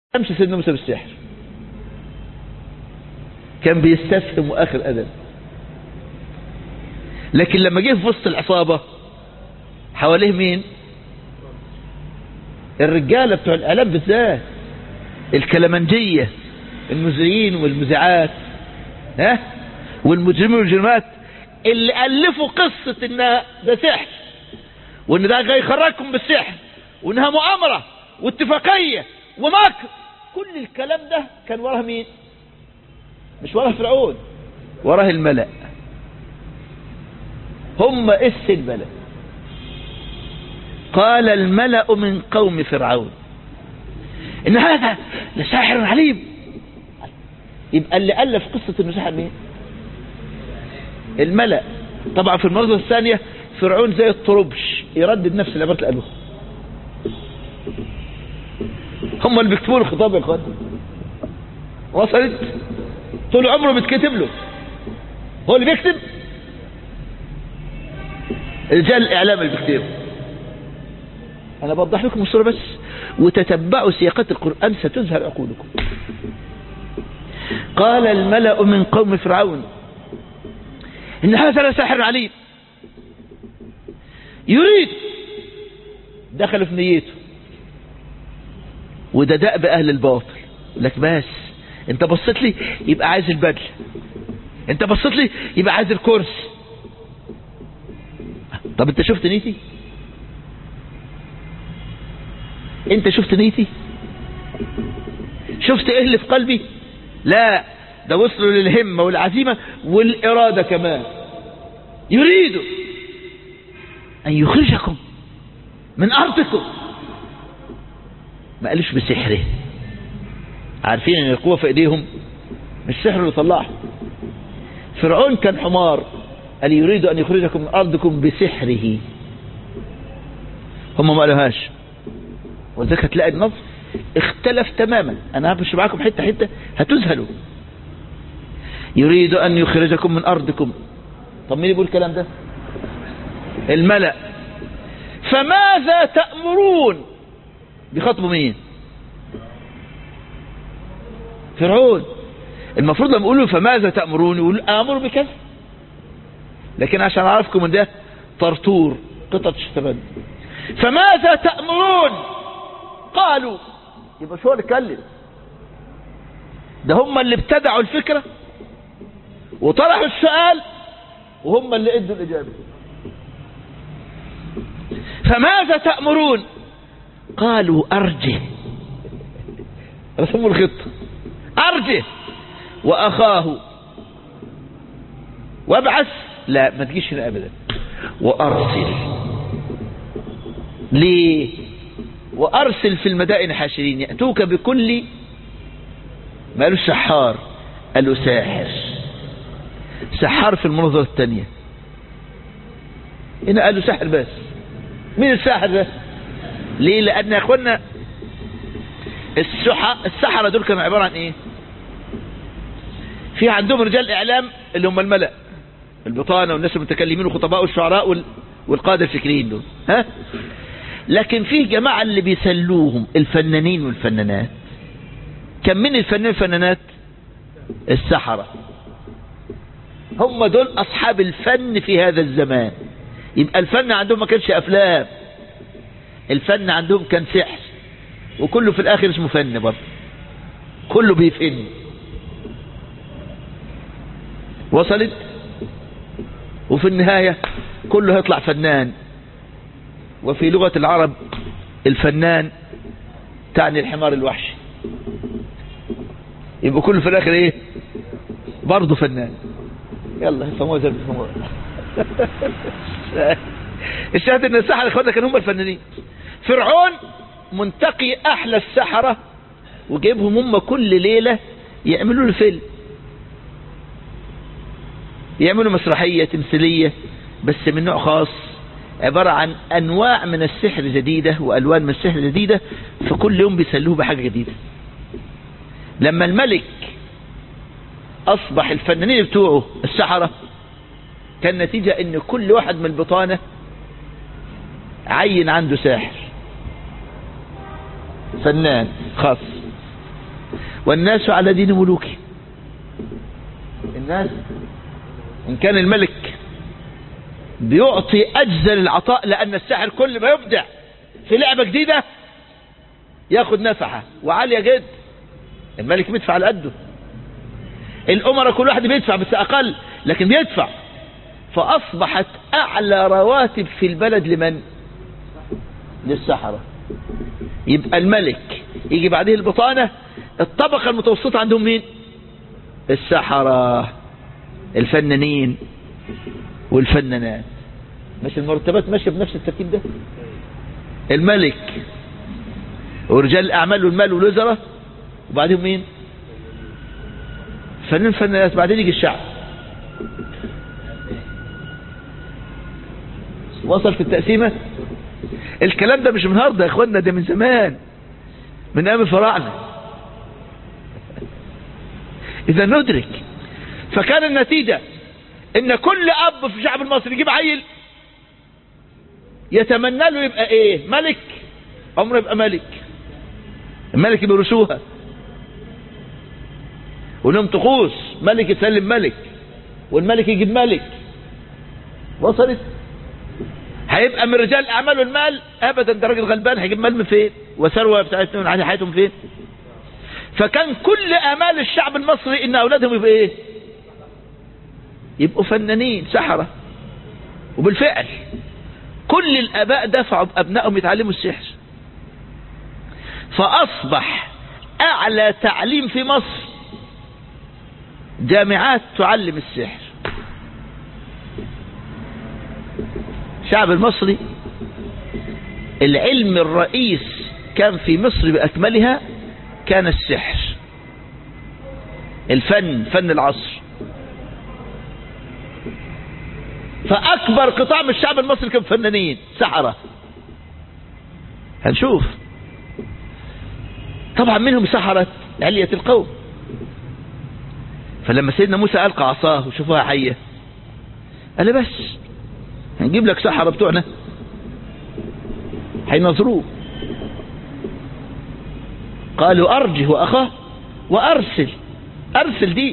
امشي سيدنا موسى بالسحر، كان بيستفهم واخر ادب. لكن لما جه في وسط العصابة حواليه مين؟ الرجالة بتوع الاعلام بالذات، الكلمنجية، المذيعين والمذيعات، والمجرمين والمجرمات، اللي ألفوا قصة ان ده سحر، وان ده جاي يخرجكم بالسحر، وانها مؤامرة واتفاقية ومكر. كل الكلام ده كان وراه مين؟ مش وراه فرعون، وراه الملأ. هم البلد. قال الملأ من قوم فرعون ان هذا لساحر عليم. يبقى اللي ألف قصة انه ساحر مين؟ الملأ. طبعا في المرة الثانية فرعون زي الطربش يردد نفس العبارة اللي قالوها. هم اللي بيكتبوا له الخطاب يا اخوان. وصلت؟ طول عمره بيتكتب له، هو اللي بيكتب. رجال الاعلام اللي بيكتبوا. انا بوضح لكم الصورة بس، وتتبعوا سياقات القرآن ستزهر عقولكم. قال الملأ من قوم فرعون ان هذا لساحر عليم يريد. دخلوا في نيته، وده دأب اهل الباطل. لك بس انت بصيت لي يبقى عايز البدل، انت بصيت لي يبقى عايز الكرسي. طب انت شفت نيتي؟ انت شفت نيتي؟ شفت ايه اللي في قلبي؟ لا، ده وصلوا للهمة والعزيمة والإرادة كمان. يريد أن يخرجكم من أرضكم. ما قالوش بسحره، عارفين ان القوة في ايديهم، مش سحر اللي طلعه. فرعون كان حمار، قال يريد أن يخرجكم من أرضكم بسحره. هم ما قالوهاش، وذلك هتلاقي النص اختلف تماما. انا هبش معاكم حتة حتة هتذهلوا. يريد ان يخرجكم من ارضكم. طب مين يقول الكلام ده؟ الملأ. فماذا تأمرون؟ بيخاطبوا مين؟ فرعون. المفروض لما يقولوا فماذا تأمرون يقول امر بكذا، لكن عشان اعرفكم ان ده طرطور قطعة شطرنج. فماذا تأمرون؟ قالوا. يبقى شو اللي اتكلم؟ ده هم اللي ابتدعوا الفكرة وطرحوا السؤال، وهم اللي ادوا الإجابة. فماذا تأمرون؟ قالوا أرجه. رسموا الخطة. أرجه وأخاه وابعث. لا ما تجيش هنا أبدا. وأرسل. ليه؟ وأرسل في المدائن حاشرين يأتوك بكل، ما قالوا سحار، قالوا ساحر. سحار في المنظرة الثانية. هنا قالوا ساحر بس. مين الساحر ده؟ ليه؟ لأن يا أخوانا السحرة دول كانوا عبارة عن إيه؟ في عندهم رجال إعلام اللي هم الملأ، البطانة والناس المتكلمين والخطباء والشعراء والقادة الفكريين دول. لكن فيه جماعة اللي بيسلوهم الفنانين والفنانات. كم من الفنانين والفنانات؟ السحرة. هم دول أصحاب الفن في هذا الزمان. يبقى الفن عندهم ما كانش أفلام، الفن عندهم كان سحر، وكله في الآخر اسمه فن برضه، كله بيفن. وصلت؟ وفي النهاية كله هيطلع فنان. وفي لغة العرب الفنان تعني الحمار الوحشي. يبقى كله في الاخر ايه؟ برضه فنان. يلا يسموها زي ما الشاهد ان السحرة اخواتنا كانوا هم الفنانين. فرعون منتقي احلى السحرة وجايبهم هم كل ليلة يعملوا له فيلم، يعملوا مسرحية تمثيلية بس من نوع خاص، عبارة عن أنواع من السحر جديدة وألوان من السحر جديدة، فكل يوم بيسلوه بحاجة جديدة. لما الملك أصبح الفنانين بتوعه السحرة، كان نتيجة أن كل واحد من البطانة عين عنده ساحر فنان خاص. والناس على دين ملوكه. الناس إن كان الملك بيعطي أجزل العطاء، لأن الساحر كل ما يبدع في لعبة جديدة ياخد نفحة وعالية جدا. الملك بيدفع على قده، الأمراء كل واحد بيدفع بس أقل، لكن بيدفع. فأصبحت أعلى رواتب في البلد لمن؟ للسحرة. يبقى الملك يجي بعده البطانة، الطبقة المتوسطة عندهم مين؟ السحرة، الفنانين والفنانات. مش المرتبات ماشية بنفس الترتيب ده؟ الملك ورجال الأعمال والمال والوزراء، وبعدهم مين؟ فنان فنانات، بعدين يجي الشعب. وصل في التقسيمة. الكلام ده مش من النهارده يا اخوانا، ده من زمان، من ايام الفراعنه. اذا ندرك. فكان النتيجة ان كل اب في الشعب المصري يجيب عيل يتمنى له يبقى ايه؟ ملك. عمره يبقى ملك. الملك بيرسوها ولهم طقوس، ملك يسلم ملك والملك يجيب ملك. وصلت؟ هيبقى من رجال الاعمال والمال؟ ابدا، ده راجل غلبان هيجيب مال من فين؟ وثروه بتاعتهم عن حياتهم فين؟ فكان كل امال الشعب المصري ان اولادهم يبقوا ايه؟ يبقوا فنانين سحرة. وبالفعل كل الاباء دفعوا بابنائهم يتعلموا السحر. فاصبح اعلى تعليم في مصر جامعات تعلم السحر. الشعب المصري العلم الرئيس كان في مصر بأكملها كان السحر، الفن، فن العصر. فأكبر قطاع من الشعب المصري كان فنانين سحرة. هنشوف طبعا منهم سحرة علية القوم. فلما سيدنا موسى ألقى عصاه وشوفوها حية، قال بس هنجيب لك سحرة بتوعنا هينظروه. قالوا أرجه وأخاه وأرسل. أرسل دي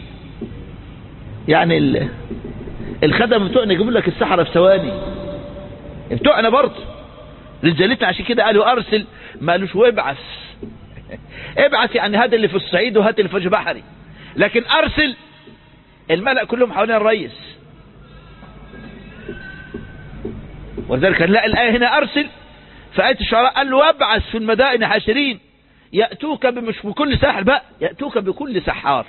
يعني الخدم بتوعنا يجيبوا لك السحرة في ثواني، بتوعنا برضه رجالتنا. عشان كده قالوا أرسل، ما قالوش وابعث. ابعث يعني هات اللي في الصعيد وهات اللي في وجه بحري، لكن أرسل الملأ كلهم حوالين الرئيس. ولذلك نلاقي الآية هنا أرسل، في آية الشعراء قال له وابعث في المدائن حاشرين يأتوك مش بكل ساحر بقى، يأتوك بكل سحار.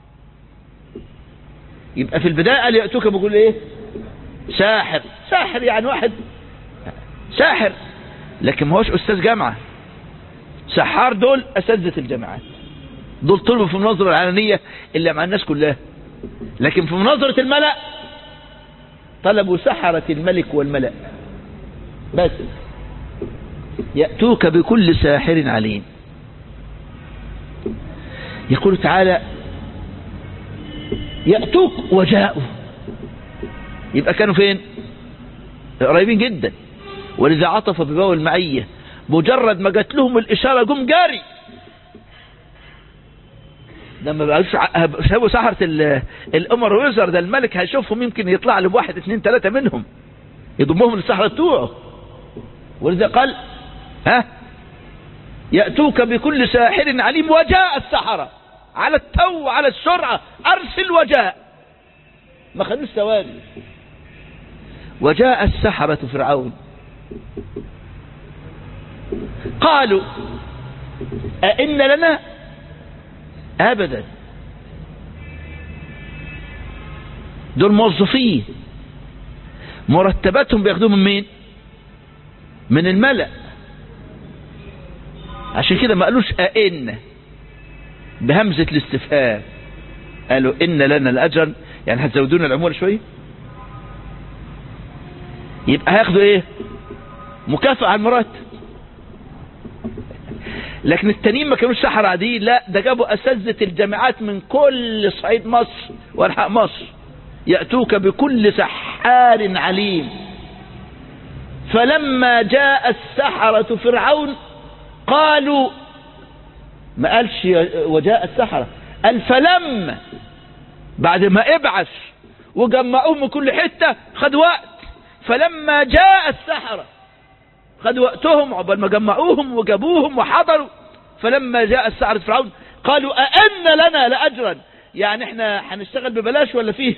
يبقى في البداية قال يأتوك بكل ايه؟ ساحر. ساحر يعني واحد ساحر، لكن ما هوش أستاذ جامعة. سحار دول أساتذة الجامعات، دول طلبوا في المناظرة العلنية اللي مع الناس كلها، لكن في مناظرة الملأ طلبوا سحرة الملك والملأ بس. يأتوك بكل ساحر عليم. يقول تعالى يأتوك وجاءوا، يبقى كانوا فين؟ قريبين جدا. ولذا عطف بباو المعية، مجرد ما جات لهم الإشارة جم جاري. لما بقالوش شافوا سحرة الأمر ويزر، ده الملك هيشوفهم يمكن يطلع له واحد اثنين ثلاثة منهم يضمهم للسحرة بتوعه. ولذا قال يأتوك بكل ساحر عليم. وجاء السحرة على التو على السرعة، أرسل وجاء، ما خدوش ثواني. وجاء السحرة فرعون قالوا أئن لنا؟ أبدا، دول موظفين مرتباتهم بياخدوهم من مين؟ من الملأ. عشان كده ما قالوش أئن بهمزة الاستفهام، قالوا إن لنا الأجر، يعني هتزودون العمولة شوية. يبقى هياخدوا ايه؟ مكافأة على المرتب. لكن التانيين ما كانوش سحرة عاديين، لا، ده جابوا أساتذة الجامعات من كل صعيد مصر وانحاء مصر. يأتوك بكل سحار عليم. فلما جاء السحرة فرعون قالوا ما قالش وجاء السحرة، قال فلما، بعد ما ابعث وجمعوهم من كل حتة خد وقت، فلما جاء السحرة خد وقتهم عقبال ما جمعوهم وجابوهم وحضروا. فلما جاء السحرة فرعون قالوا أئن لنا لأجرا، يعني احنا هنشتغل ببلاش ولا فيه؟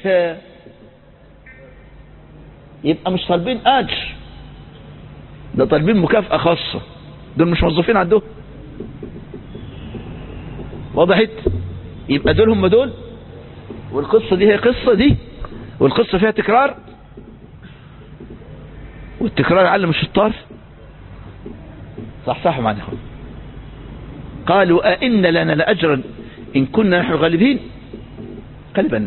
يبقى مش طالبين أجر، ده طالبين مكافأة خاصة، دول مش موظفين عندهم. وضحت؟ يبقى دول هم دول، والقصة دي هي قصة دي، والقصة فيها تكرار، والتكرار يعلم الشطار. صح معنا اخوان. قالوا أئن لنا لأجرا إن كنا نحن غالبين. قلبا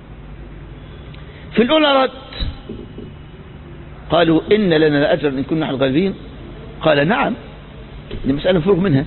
في الأولى رد، قالوا إن لنا لأجرا إن كنا نحن غالبين، قال نعم، دي مسألة مفروغ منها.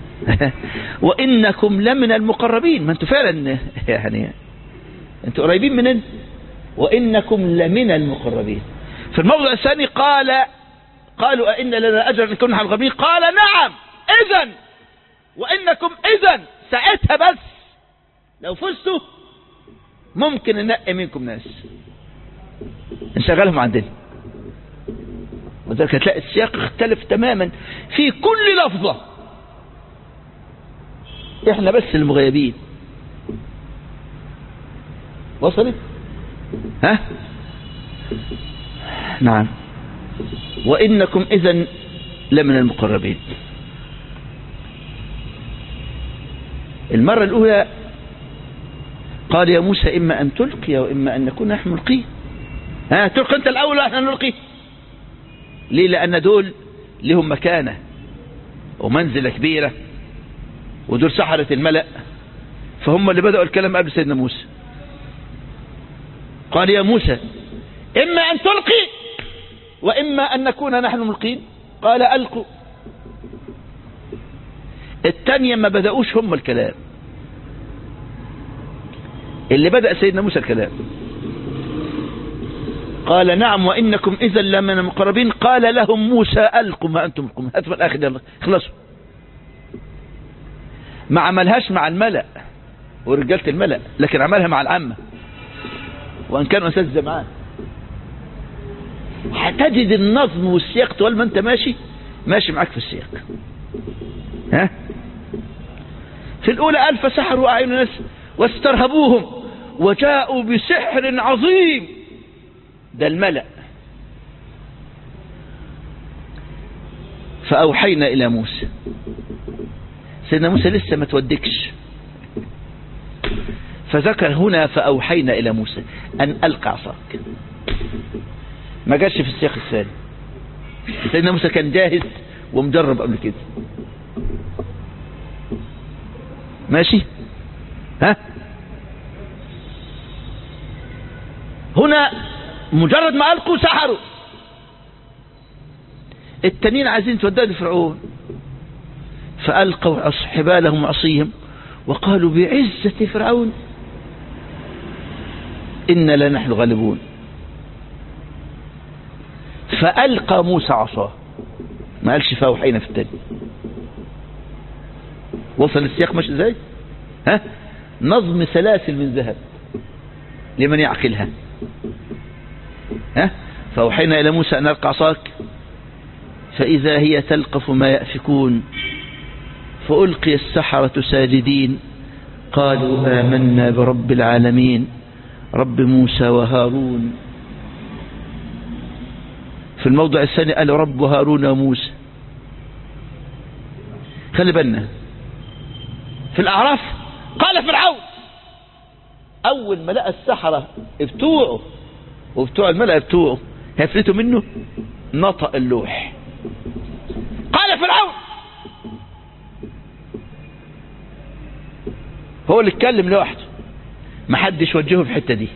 وإنكم لمن المقربين، ما أنتوا فعلا يعني أنتوا قريبين مننا، وإنكم لمن المقربين. في الموضع الثاني قالوا أئن لنا أجرا إن كنا نحن غالبين، قال نعم إذن، وإنكم إذن ساعتها بس لو فزتوا ممكن ننقي منكم ناس نشغلهم عندنا. وذلك هتلاقي السياق اختلف تماما في كل لفظة، احنا بس المغيبين. وصلت؟ ها؟ نعم. وإنكم إذن لمن المقربين. المرة الأولى قال يا موسى إما أن تلقي وإما أن نكون نحن ملقين. تلقي أنت الأول وإحنا نلقي. ليه؟ لأن دول لهم مكانة ومنزلة كبيرة، ودول سحرة الملأ، فهم اللي بدأوا الكلام قبل سيدنا موسى. قال يا موسى إما أن تلقي وإما أن نكون نحن ملقين. قال ألقوا. التانية ما بدأوش هم الكلام، اللي بدأ سيدنا موسى الكلام. قال نعم وإنكم إذا لمن المقربين. قال لهم موسى ألقوا ما أنتم ملقون. هاتوا الآخر يلا خلصوا. ما عملهاش مع الملأ ورجالة الملأ، لكن عملها مع العامة، وأن كانوا أساتذة معاه. هتجد النظم والسياق طول ما أنت ماشي معاك في السياق. ها؟ في الأولى قال فسحروا أعين الناس واسترهبوهم وجاءوا بسحر عظيم. ده الملأ. فأوحينا إلى موسى. سيدنا موسى لسه ما تودكش، فذكر هنا فأوحينا إلى موسى أن ألقى عصاك. ما جاش في السياق الثاني. سيدنا موسى كان جاهز ومجرب قبل كده. ماشي؟ ها؟ هنا مجرد ما ألقوا سحروا. التانيين عايزين تودوا لفرعون، فألقوا حبالهم وعصيهم وقالوا بعزة فرعون إنا لنحن غالبون. فألقى موسى عصاه، ما قالش فأوحينا في التاني. وصل السياق ماشي ازاي؟ ها؟ نظم سلاسل من ذهب لمن يعقلها. ها؟ فأوحينا إلى موسى أن ألقى عصاك فإذا هي تلقف ما يأفكون فألقي السحرة ساجدين قالوا آمنا برب العالمين رب موسى وهارون. في الموضع الثاني قال رب هارون وموسى. خلي بالنا في الأعراف قال فرعون أول ما لقى السحرة بتوعه وبتوع الملأ بتوعه هيفلتوا منه نطق اللوح. قال فرعون هو اللي اتكلم لوحده، ما حدش وجهه في الحته دي.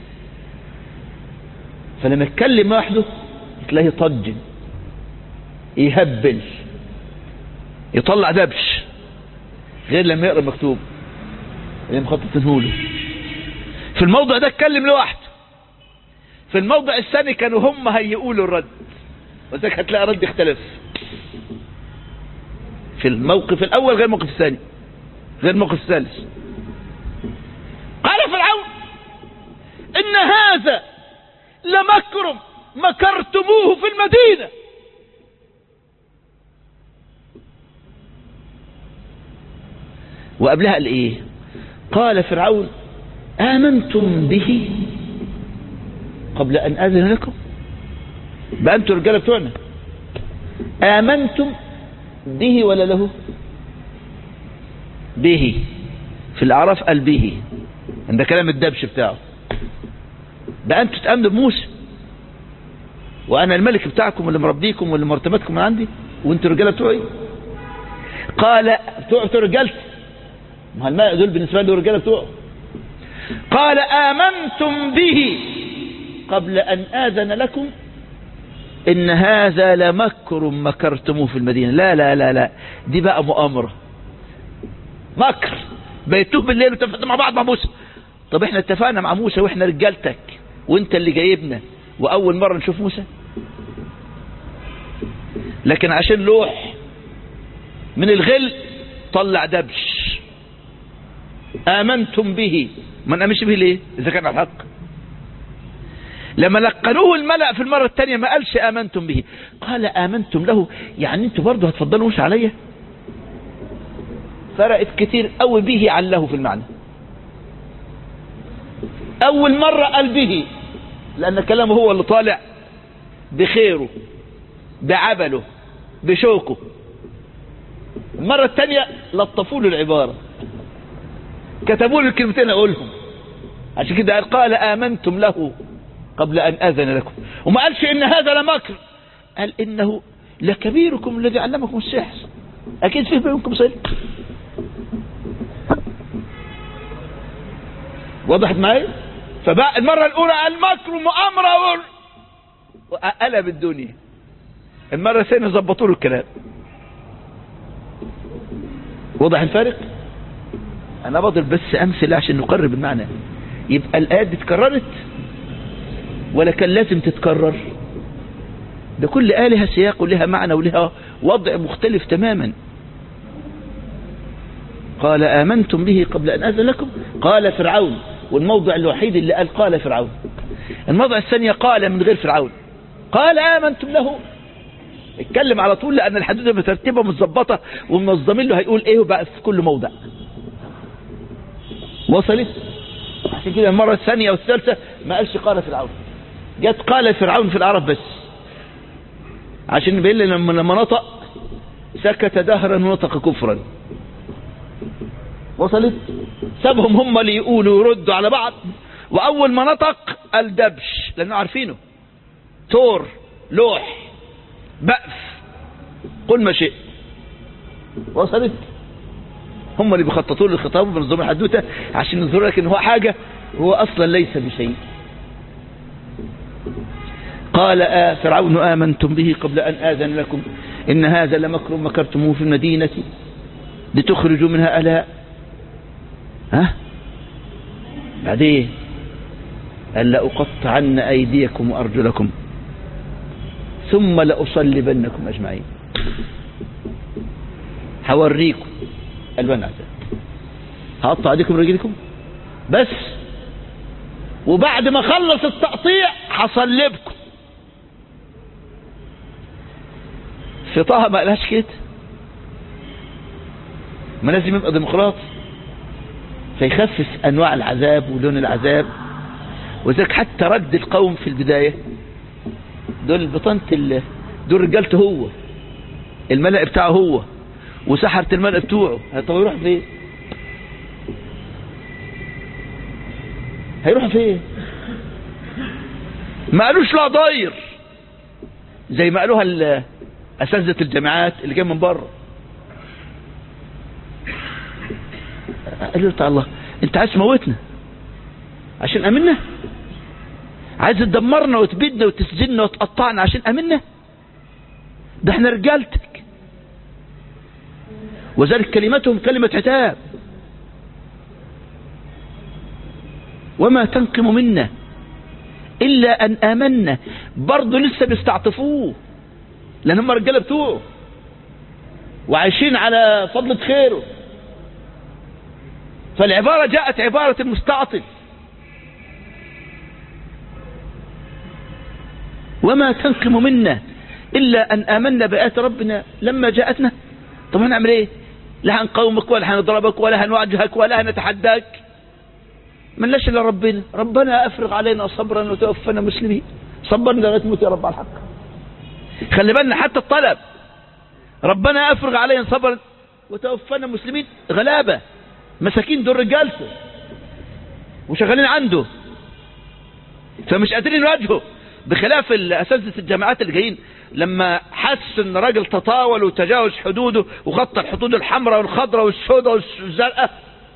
فلما اتكلم لوحده تلاقيه طج، يهبل، يطلع دبش، غير لما يقرا مكتوب اللي مخططينه له. في الموضع ده اتكلم لوحده. في الموضع الثاني كانوا هم هيقولوا الرد، وذلك هتلاقي رد اختلف في الموقف الاول غير الموقف الثاني. غير الموقف الثالث. قال فرعون إن هذا لمكر مكرتموه في المدينة. وقبلها قال ايه؟ قال فرعون آمنتم به قبل أن آذن لكم. بقى أنتم الرجالة بتوعنا آمنتم به ولا له؟ به. في الأعراف قال به، ده كلام الدبش بتاعه. بقى أنتم تأمنوا بموسى وأنا الملك بتاعكم واللي مربيكم واللي مرتبتكم من عندي، وأنتم الرجالة بتوعي؟ قال بتوع رجالتي، ما الملأ دول بالنسبة له الرجالة بتوعه. قال آمنتم به قبل أن آذن لكم إن هذا لمكر مكرتموه في المدينة. لا لا لا لا، دي بقى مؤامرة، مكر. بيتوه بالليل واتفقنا مع بعض مع موسى. طب احنا اتفقنا مع موسى واحنا رجالتك وانت اللي جايبنا واول مرة نشوف موسى، لكن عشان لوح من الغل طلع دبش. آمنتم به، ما نأمنش به ليه إذا كان على الحق؟ لما لقنوه الملأ في المرة الثانية ما قالش آمنتم به، قال آمنتم له. يعني انتوا برضه هتفضلوا موسى عليا؟ فرقت كتير قوي به عن له في المعنى. أول مرة قال به لأن كلامه هو اللي طالع بخيره بعبله بشوكه. المرة الثانية لطفوا له العبارة، كتبوا له الكلمتين أقولهم. عشان كده قال آمنتم له قبل أن آذن لكم. وما قالش إن هذا لمكر، قال إنه لكبيركم الذي علمكم السحر. أكيد فيه بينكم صدق. وضحت معي؟ فبقى المرة الأولى المكر ومؤامرة وقلب الدنيا. المرة الثانية ظبطوا له الكلام. وضح الفارق؟ أنا بضرب بس أمثلة عشان نقرب المعنى. يبقى الآيات دي اتكررت ولا كان لازم تتكرر؟ ده كل آية لها سياق ولها معنى ولها وضع مختلف تماما. قال آمنتم به قبل أن آذن لكم. قال فرعون، والموضع الوحيد اللي قال فرعون. الموضع الثانية قال من غير فرعون. قال آمنتم له، اتكلم على طول لأن الحدود مترتبة متظبطة ومنظمين له هيقول ايه وبقى في كل موضع. وصلت؟ عشان كده المرة الثانية والثالثة ما قالش قال فرعون، جت قال فرعون في الأعراف بس عشان يبين لنا لما نطق سكت دهرا ونطق كفرا. وصلت؟ سابهم هم اللي يقولوا ويردوا على بعض، وأول ما نطق قال دبش لأنه عارفينه. تور، لوح، بأف، قل ما شئت. وصلت؟ هم اللي بيخططوا للخطاب وبنظام الحدوته عشان يظهر لك ان هو حاجة هو اصلا ليس بشيء. قال فرعون آمنتم به قبل أن آذن لكم إن هذا لمكر مكرتموه في المدينة لتخرجوا منها أهلها. بعدين قال لأقطعن أيديكم وأرجلكم ثم لأصلبنكم أجمعين. هوريكم ألوان عذاب، هقطع ايديكم ورجلكم بس، وبعد ما خلص التقطيع هصلبكم. في طه ما قالهاش كده، ما لازم يبقى ديمقراطي فيخفف انواع العذاب ولون العذاب. وذلك حتى رد القوم في البداية دول بطنة دول رجالته هو، الملأ بتاعه هو وسحرة الملأ بتوعه. طب يروح فين؟ هيروح فين؟ ما قالوش لا ضاير زي ما قالوها أساتذة الجامعات اللي جاي من بره. قالوا له الله انت عايز تموتنا عشان امنا؟ عايز تدمرنا وتبيدنا وتسجننا وتقطعنا عشان امنا؟ ده احنا رجالتك. وذلك كلمتهم كلمة عتاب. وما تنقم منا إلا أن آمنا. برضه لسه بيستعطفوه لأن هم رجاله بتوعه وعايشين على فضلة خيره. فالعبارة جاءت عبارة المستعطف. وما تنقم منا إلا أن آمنا بآيات ربنا لما جاءتنا. طب هنعمل إيه؟ لا هنقومك ولا هنضربك ولا هنواجهك ولا هنتحداك، من لاش إلا ربنا. ربنا أفرغ علينا صبرا وتوفنا مسلمين. صبرنا لغاية موت يا رب على الحق. خلي بالنا حتى الطلب، ربنا أفرغ علينا صبرا وتوفنا مسلمين. غلابة مساكين دول رجالته وشغالين عنده، فمش قادرين يواجهوا. بخلاف أساتذة الجامعات اللي جايين لما حس ان راجل تطاول وتجاوز حدوده وغطى الحدود الحمراء والخضراء والسوداء والزرقاء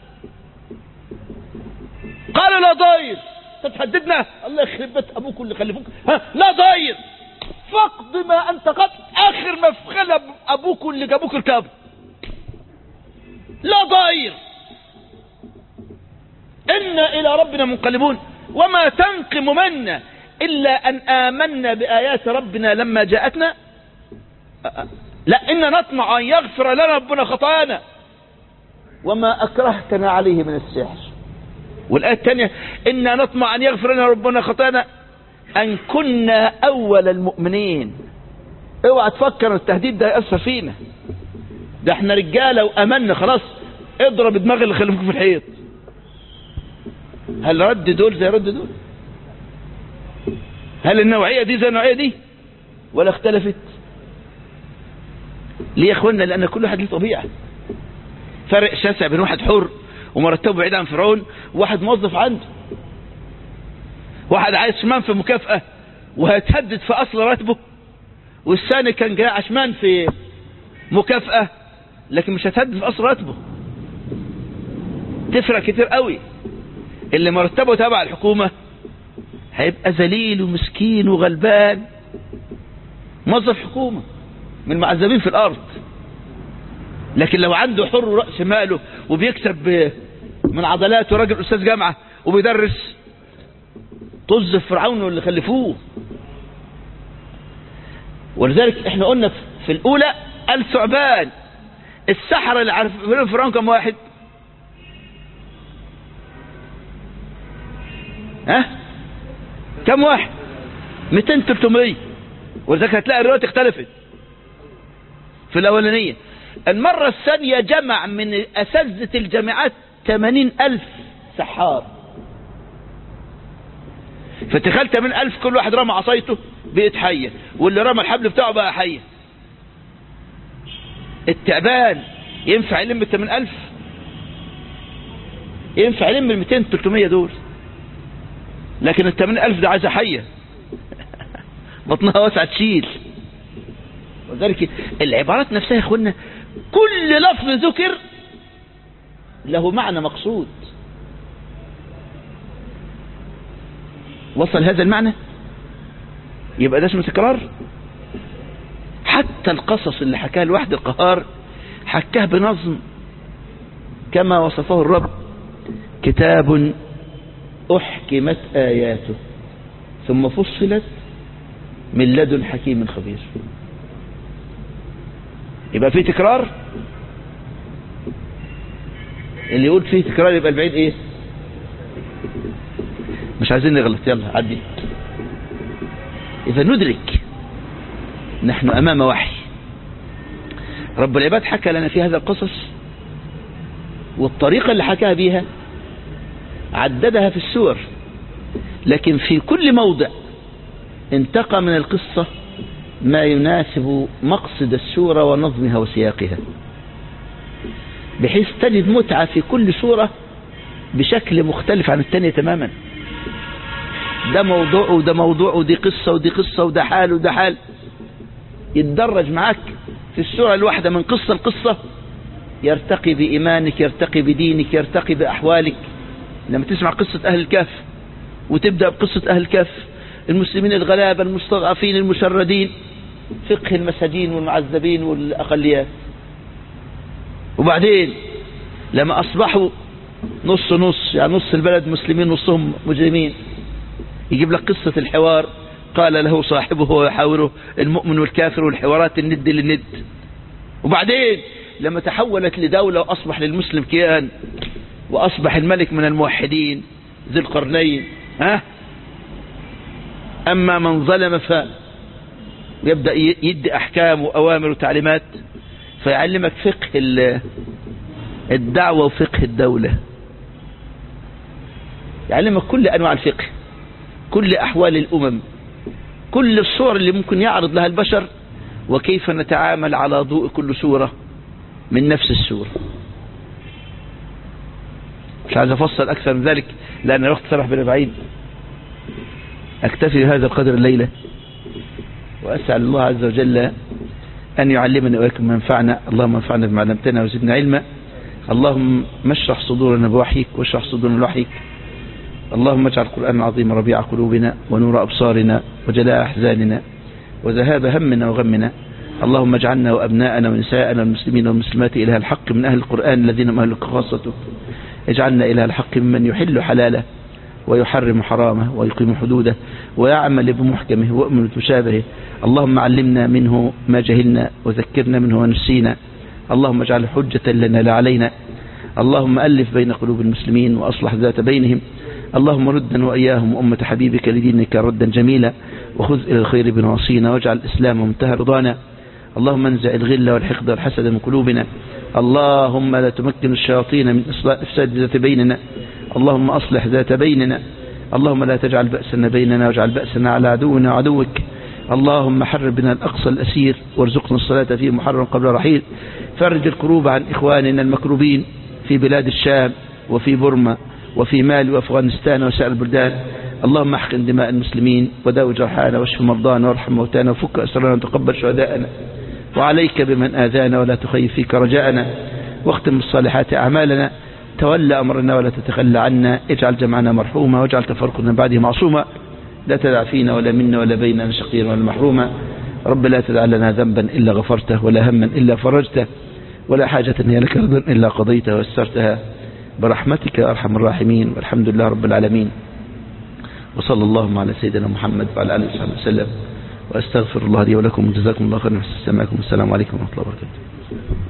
قالوا لا ضاير. تتهددنا؟ الله يخرب بيت ابوك اللي خلفوك. لا ضاير، فقد ما انت قد اخر مفخلة ابوك اللي جابوك الكاب. لا ضاير، إنا إلى ربنا منقلبون. وما تنقم منا إلا أن آمنا بآيات ربنا لما جاءتنا. لا، إنا نطمع أن يغفر لنا ربنا خطايانا وما أكرهتنا عليه من السحر. والآية الثانية إنا نطمع أن يغفر لنا ربنا خطايانا أن كنا أول المؤمنين. اوعى تفكر التهديد ده يأثر فينا، ده احنا رجالة وأمنا خلاص. اضرب دماغ اللي خلفوك في الحيط. هل رد دول زي رد دول؟ هل النوعية دي زي النوعية دي ولا اختلفت؟ ليه يا اخوانا؟ لأن كل واحد له طبيعة. فرق شاسع بين واحد حر ومرتبه بعيد عن فرعون وواحد موظف عنده. واحد عايز شمان في مكافأة وهيتهدد في أصل راتبه، والثاني كان جاي عشمان في مكافأة لكن مش هتهدد في أصل راتبه. تفرق كتير قوي. اللي مرتبه تابع الحكومة هيبقى ذليل ومسكين وغلبان، موظف حكومة من المعذبين في الأرض. لكن لو عنده حر رأس ماله وبيكسب من عضلاته، راجل أستاذ جامعة وبيدرس، طز فرعون واللي خلفوه. ولذلك احنا قلنا في الأولى الثعبان. السحرة اللي عارفين فرعون كم واحد؟ كم واحد؟ 200 300. ولذلك هتلاقي الروايات اختلفت. في الأولانية المرة الثانية جمع من أساتذة الجامعات 80,000 سحار. فتخيل 80,000 كل واحد رمى عصايته بقت حية، واللي رمى الحبل بتاعه بقى حية. التعبان ينفع يلم 80,000؟ ينفع يلم 200 300 دول، لكن 80,000 ده عايزة حية بطنها واسعة تشيل. وذلك العبارات نفسها يا اخوانا كل لفظ ذكر له معنى مقصود. وصل هذا المعنى يبقى ده اسمه تكرار. حتى القصص اللي حكاها الواحد القهار حكاه بنظم كما وصفه الرب: كتاب أحكمت آياته ثم فصلت من لدن حكيم خبير. يبقى فيه تكرار. اللي يقول فيه تكرار يبقى البعيد ايه؟ مش عايزين نغلط، يلا عدي. إذا ندرك نحن أمام وحي. رب العباد حكى لنا في هذا القصص، والطريقة اللي حكاها بيها عددها في السور، لكن في كل موضع انتقى من القصة ما يناسب مقصد السورة ونظمها وسياقها، بحيث تجد متعة في كل سورة بشكل مختلف عن الثانية تماما. ده موضوع وده موضوع، ودي قصة ودي قصة، وده حال وده حال. يتدرج معك في السورة الواحدة من قصة لقصة، يرتقي بإيمانك، يرتقي بدينك، يرتقي بأحوالك. لما تسمع قصة أهل الكهف وتبدأ بقصة أهل الكهف، المسلمين الغلابة المستضعفين المشردين، فقه المساجين والمعذبين والأقليات. وبعدين لما أصبحوا نص نص، يعني نص البلد مسلمين نصهم مجرمين، يجيب لك قصة الحوار. قال له صاحبه ويحاوره المؤمن والكافر، والحوارات الند للند. وبعدين لما تحولت لدولة وأصبح للمسلم كيان، وأصبح الملك من الموحدين ذي القرنين. أما من ظلم يبدأ يدي أحكام وأوامر وتعليمات، فيعلمك فقه الدعوة وفقه الدولة، يعلمك كل أنواع الفقه، كل أحوال الأمم، كل الصور اللي ممكن يعرض لها البشر، وكيف نتعامل على ضوء كل صورة من نفس السورة. مش عايز أفصل أكثر من ذلك لأن الوقت سرح بنا بعيد. أكتفي بهذا القدر الليلة، وأسأل الله عز وجل أن يعلمنا وإياكم ما ينفعنا. اللهم انفعنا بما علمتنا وزدنا علما. اللهم اشرح صدورنا بوحيك واشرح صدورنا بوحيك. اللهم اجعل القرآن العظيم ربيع قلوبنا ونور أبصارنا وجلاء أحزاننا وذهاب همنا وغمنا. اللهم اجعلنا وأبناءنا ونساءنا والمسلمين والمسلمات إله الحق من أهل القرآن الذين هم أهلك خاصته. اجعلنا إله الحق ممن يحل حلاله ويحرم حرامه ويقيم حدوده ويعمل بمحكمه ويؤمن بتشابهه. اللهم علمنا منه ما جهلنا وذكرنا منه ونسينا. اللهم اجعل حجة لنا لا علينا. اللهم ألف بين قلوب المسلمين وأصلح ذات بينهم. اللهم ردنا وإياهم أمة حبيبك لدينك ردا جميلا، وخذ إلى الخير بنواصينا، واجعل الإسلام منتهى رضانا. اللهم انزع الغل والحقد والحسد من قلوبنا. اللهم لا تمكن الشياطين من إفساد ذات بيننا. اللهم أصلح ذات بيننا. اللهم لا تجعل بأسنا بيننا واجعل بأسنا على عدونا وعدوك. اللهم حرر بنا الأقصى الأسير وارزقنا الصلاة فيه محرم قبل رحيل. فرج الكروب عن إخواننا المكروبين في بلاد الشام وفي بورما وفي مالي وأفغانستان وسائر البلدان. اللهم احقن دماء المسلمين وداوي جرحانا واشف مرضانا وارحم موتانا وفك أسرنا وتقبل شهداءنا. وعليك بمن آذانا ولا تخيب فيك رجاءنا، واختم بالصالحات أعمالنا. تولى أمرنا ولا تتخلى عنا. اجعل جمعنا مرحوما واجعل تفرقنا بعده معصوما. لا تدع فينا ولا منا ولا بيننا شقيا ولا محروما. رب لا تدع لنا ذنبا إلا غفرته ولا هما إلا فرجته ولا حاجة هي لك رضا إلا قضيتها ويسرتها برحمتك يا أرحم الراحمين. والحمد لله رب العالمين، وصلى اللهم على سيدنا محمد وعلى آله وصحبه وسلم، وأستغفر الله لي ولكم وجزاكم الله خيرا. السلام عليكم ورحمة الله وبركاته.